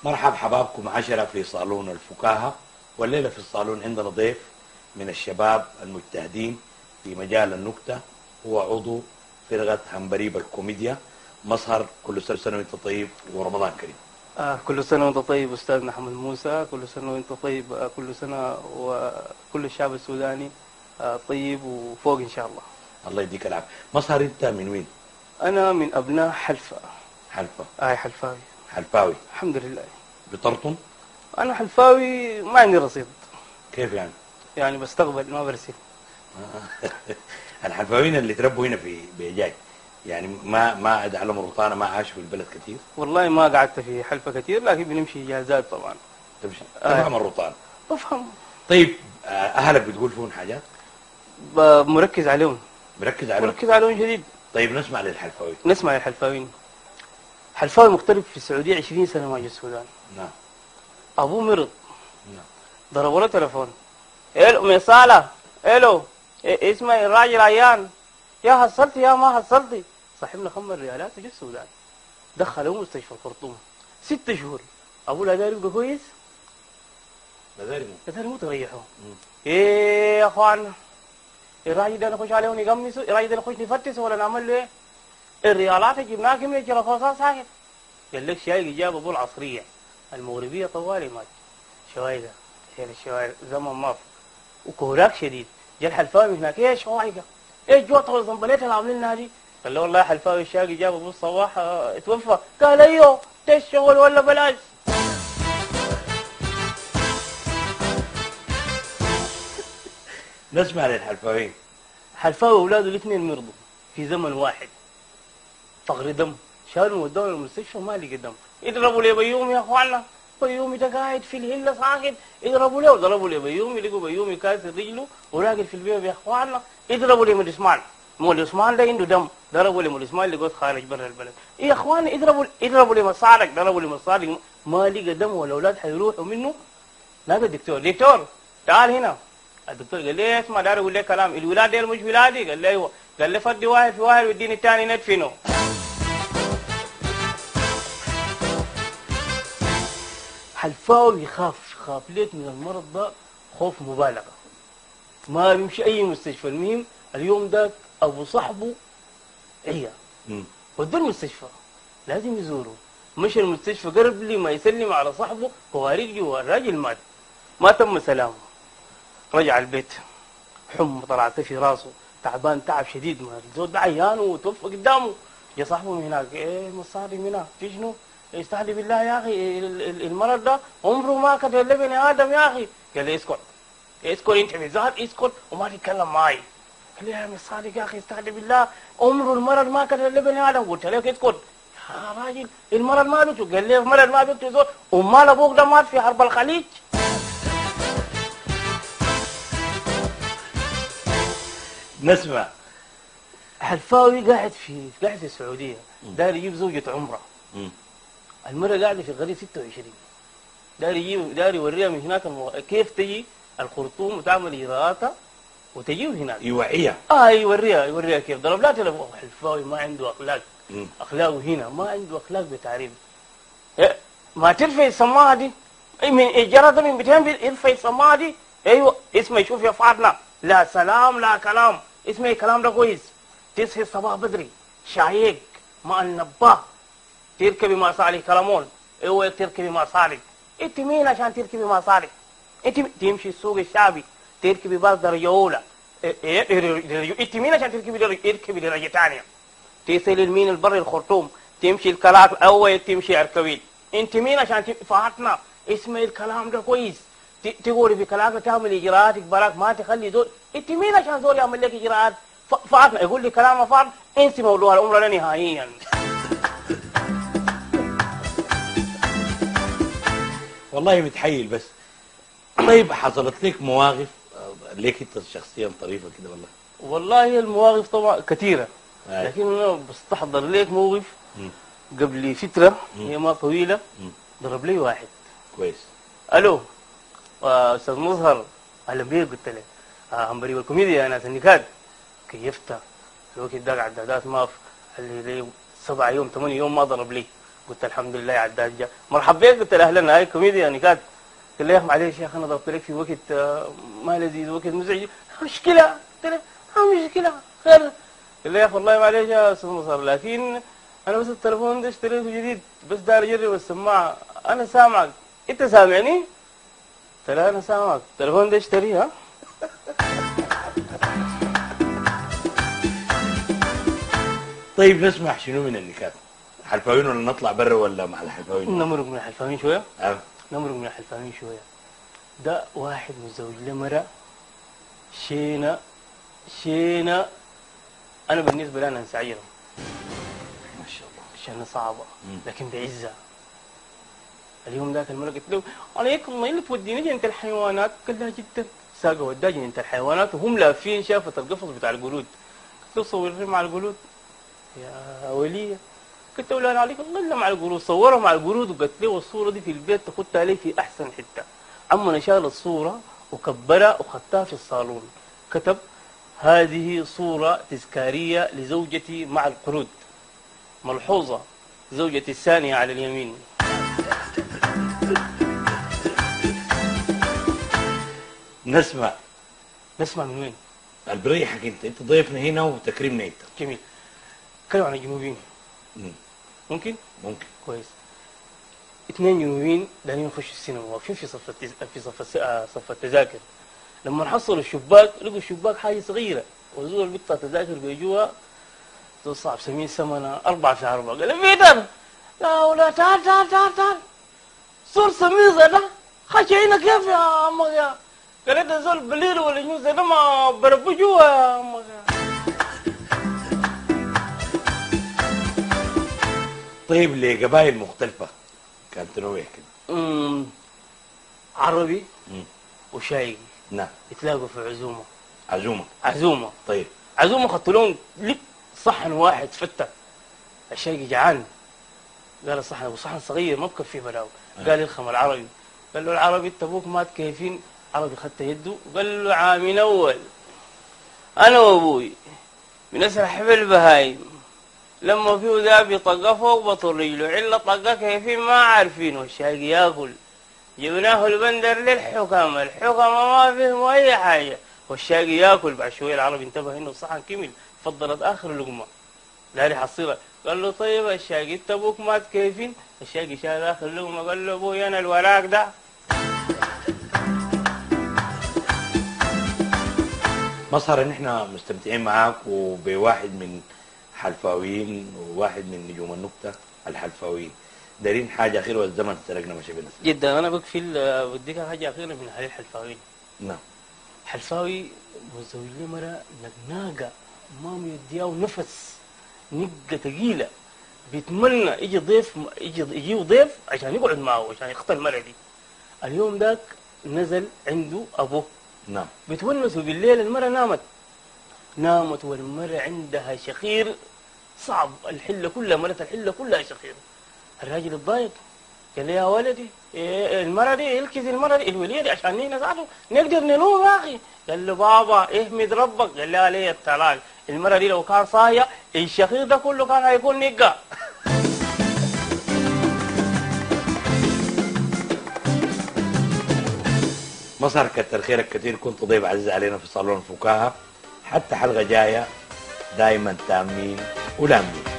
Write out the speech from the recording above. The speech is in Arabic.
مرحب حبابكم عشرة في صالون الفكاهة. والليلة في الصالون عندنا ضيف من الشباب المجتهدين في مجال النكتة، هو عضو فرقة همبريب الكوميديا. مظهر، كل سنة وانت طيب ورمضان كريم. كل سنة وانت طيب أستاذ محمد موسى، كل سنة وانت طيب، كل سنة وكل الشعب السوداني طيب وفوق إن شاء الله. الله يديك العافية. مظهر، انت من وين؟ أنا من أبناء حلفا. حلفا؟ حلفاوي. حلفاوي الحمد لله. بطرطن؟ أنا حلفاوي، ما عندي رصيد. كيف يعني؟ يعني بستقبل ما برسل. الحلفاويين اللي تربوا هنا في بيجاي، يعني ما اتعلموا الرطانة، ما عاشوا في البلد كثير؟ والله ما قعدت في حلفا كثير، لكن بنمشي إجازات طبعا. تمشي تفهم الرطانة؟ بفهم. طيب أهلك بتقول فيهم حاجات؟ مركز عليهم. مركز عليهم؟ مركز عليهم شديد. طيب نسمع للحلفاوي. نسمع للحلفاويين. حلفاوي مغترب في السعودية 20 سنة ما جا السودان. نعم. أبوه مرض. نعم. ضربوا له تليفون. الو مصالة، الو اسمعي الراجل عيان، يا حصلتي يا ما حصلتي. صاحبنا 5 ريالات وجا السودان، دخله مستشفى الخرطوم 6 شهور. ابوه لا داري يبقى كويس، لا داري مو تريحه. ايه يا اخوانا، الراجل ده نخش عليه ونقمصه، الراجل ده نخش نفتسه ولا نعمل له ايه؟ الريالات جبناها كمية جلفوصات ساكت. قال لك شاي جاب ابوه العصرية المغربية طوالي مات. شوايقة هي الشوايق زمن ماف وكوراك شديد. جا الحلفاوي هناك، ايه شوايقة؟ ايه الجوطة والزنبليت اللي عاملينها دي؟ قال له والله حلفاوي الشاقي جاب ابو الصباح اتوفى. قال ايوه، ده الشغل ولا بلاش؟ نسمع للحلفاويين. حلفاوي اولاده الاثنين مرضوا في زمن واحد، فقر دم، شالوا ودوهم المستشفى ما لقى دم. يضربوا لي بيومي يا اخوانا، بيومي ده قاعد في الهله ساكت، يضربوا له وضربوا لي بيومي، لقوا بيومي كاسر رجله وراقد في البيت يا اخوانا. يضربوا لي مول اسمان، مول اسمان ده عنده دم، ضربوا لي مول اسمان لقوه خارج برا البلد. يا اخوانا يضربوا لي مصارك، ضربوا لي مصارك، ما لقى دم والاولاد حيروحوا منه. نادى الدكتور، دكتور تعال هنا. الدكتور قال لي اسمع، داري اقول لك كلام، الولاد ديل مش ولادي. قال لي ايوه. قال لي فدي واحد في واحد واديني الثاني ندفنه. حلفاوي يخاف ليك من المرض ده خوف مبالغه، ما بيمشي اي مستشفى. المهم اليوم ده ابو صاحبه عيا، ودوه المستشفى لازم يزوره. مشى المستشفى قرب لي ما يسلم على صاحبه، خوارج جوا، الراجل مات. ما تم سلامه، رجع البيت حمى طلعت في راسه، تعبان تعب شديد، ما الزول ده عيان وتوفى قدامه. جا صاحبه من هناك، ايه مصاري من هناك في شنو؟ استهدي بالله يا اخي، المرض ده عمره ما كتب لبني ادم يا اخي. قال لي اسكت انت بالذات اسكت وما تتكلم معي. قال لي يا مصاري يا اخي استهدي بالله، عمره المرض ما كتب لبني ادم. قلت له اسكت يا راجل، المرض ما بيته. قال لي المرض ما بيته زول، امال ابوك ده مات في حرب الخليج. نسمع. حلفاوي قاعد في السعوديه، داير يجيب زوجة عمره. المرة قاعدة في الغريب 26، داير يوريها من هناك كيف تجي الخرطوم وتعمل اجراءاتها وتجيب هناك. يوعيها؟ يوريها كيف. ضرب لها تليفون. حلفاوي ما عنده اخلاق. اخلاقه هنا ما عنده اخلاق بتعريف. ما ترفع السماعه دي من اجاره ده من 200، يرفع السماعه دي. ايوه اسمعي، شوف يا فاطمه، لا سلام لا كلام، اسمعي الكلام ده كويس. تصحي الصباح بدري شايق مع النباه، تركبي مع صالح كلامون. ايوه تركبي مع صالح. انت مين عشان تركبي مع صالح؟ انت تمشي السوق الشعبي تركبي باص درجه اولى. انت مين عشان تركبي درجه ثانيه؟ تصل المين البر الخرطوم تمشي الكلاك اول تمشي اركبيل. انت مين عشان فاتنا؟ اسمعي الكلام ده كويس. تقولي في كلاك تعمل اجراءاتك براك، ما تخلي زول. انت مين عشان زول يعمل لك اجراءات؟ فاتنا يقول لي كلام فاطمه، انسي موضوع العمره ده نهائيا. والله متحيل بس. طيب حصلت لك مواقف ليك انت شخصيا طريفه كده ولا؟ والله المواقف طبعا كثيره، لكن انا بستحضر ليك موقف قبل فتره هي ما طويله. ضرب لي واحد. كويس. الو استاذ مظهر، اهلا بيك. قلت له همبريب الكوميديا انا سندكات. كيفت الوقت ده قعد ما قال لي 7 يوم 8 يوم ما ضرب لي. قلت الحمد لله عداد جاء. مرحبا بك، قلت له اهلا، هاي كوميديا نكات. قال لي يا اخي معلش يا اخي انا ضربت لك في وقت ما لذيذ، وقت مزعج. مشكله؟ قلت له مشكله خير. قال لي يا اخي والله معلش يا استاذ مصر، لكن انا بس التليفون ده اشتريته جديد، بس داير اجرب السماعه. انا سامعك، انت سامعني؟ قلت له انا سامعك، التليفون ده اشتريه ها. طيب نسمع شنو من النكات؟ حلفاوين ولا نطلع برا ولا مع الحلفاوين؟ نمرق من الحلفاوين شويه. أه. نمرق من الحلفاوين شويه. ده واحد متزوج لمرأة شينة شينة. انا بالنسبه لي انا سعيره ما شاء الله. شينة صعبه لكن بعزه. اليوم ذاك المرأة قلت له عليك الله اللي توديني جنينة الحيوانات. قال لها جدا. ساقه وداه جنينة الحيوانات وهم لافين، شافت القفص بتاع القرود. قلت له صوري مع القرود يا وليه. قلت له لا عليك الله الا مع القرود. صورها مع القرود وقالت له الصوره دي في البيت تاخدها لي في احسن حته. عمنا شال الصوره وكبرها وخدتها في الصالون. كتب هذه صوره تذكاريه لزوجتي مع القرود. ملحوظه زوجتي الثانيه على اليمين. نسمع من وين؟ بريحك انت ضيفنا هنا وتكريمنا انت. جميل. كانوا عن الجنوبيين. ممكن كويس. اثنين جنوبيين دايرين يخشوا السينما، واقفين في صف التذاكر. لما حصلوا الشباك لقوا الشباك حاجه صغيره، وزول البيت التذاكر بيجوها صعب 70 ثمنها 4 في 4. قال لي بيتر لا ولا تعال صور سميزه ده خشينا كيف يا عمك يا. قال لي زول بليل ولا شنو زي ده ما بربوا جوا يا عمك يا. طيب لقبائل مختلفة كانت تنويه كده. عربي وشايقي. نعم. يتلاقوا في عزومة. طيب. عزومة خدت لهم لك صحن واحد فتة. الشايقي جعان. قال الصحن ابو صحن صغير ما بكفيه بلاوي. قال الخم العربي. قال له العربي انت ابوك مات كيفين؟ عربي خدت يده وقال له عامين اول انا وابوي بنسرح في البهايم، لما فيه ذاب يطقه فوق بطل رجله، عله طقه كيفين ما عارفين. والشايق ياكل. جبناه البندر للحكام، ما فيهم اي حاجه. والشايق ياكل. بعد شويه العربي انتبه انه الصحن كمل، فضلت اخر لقمه. لا حصيره. قال له طيب الشايق انت ابوك مات كيفين؟ الشايق شال اخر لقمه قال له ابوي انا الوراق ده. مصر ان احنا مستمتعين معاك وبواحد من حلفاويين وواحد من نجوم النكته الحلفاويين. دارين حاجه اخيره والزمن سرقنا ماشي بنا جدا. انا بكفي بديك حاجه اخيره من حليل الحلفاويين. نعم. حلفاوي متزوج لي مره نقناقه ما مدياه نفس، نقه ثقيله. بيتمنى يجي ضيف عشان يقعد معه عشان يختار المره دي. اليوم ذاك نزل عنده ابوه. نعم. بتونسوا بالليل. المرة نامت والمرة عندها شخير صعب. الحلة كلها مرت الحلة كلها شخير. الراجل اتضايق قال لي يا ولدي المرة دي الكذي المرة دي الولية دي عشان نحن نزعله نقدر نلوم يا اخي. قال له بابا احمد ربك. قال لي عليه الطلاق. المرة دي لو كان صايع الشخير ده كله كان هيكون نقة. مصر كتر خيرك كثير، كنت ضيف عزيز علينا في صالون الفكاهه. حتى حلقه جايه دائما تامين ولامين.